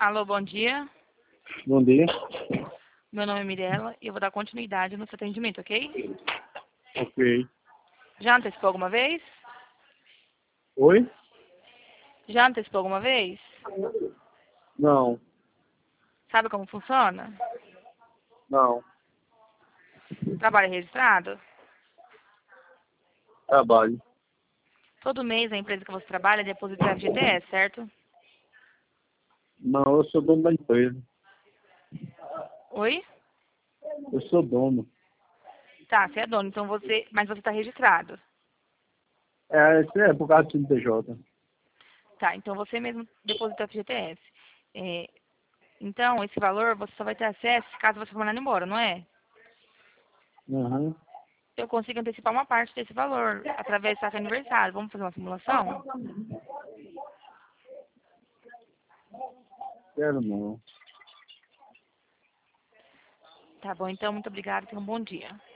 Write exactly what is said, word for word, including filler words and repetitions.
Alô, bom dia. Bom dia. Meu nome é Mirella e eu vou dar continuidade no seu atendimento, ok? Ok. Já antecipou alguma vez? Oi? Já antecipou alguma vez? Não. Sabe como funciona? Não. Trabalho registrado? Trabalho. Todo mês a empresa que você trabalha deposita o F G T S, certo? Não, eu sou dono da empresa. Oi? Eu sou dono. Tá, você é dono, então você. Mas você está registrado. É, isso é por causa do C N P J. Tá, então você mesmo deposita o F G T S. É, então, esse valor você só vai ter acesso caso você for mandado embora, não é? Uhum. Eu consigo antecipar uma parte desse valor através do seu aniversário. Vamos fazer uma simulação? Quero não. Tá bom, então, muito obrigada. Tenha um bom dia.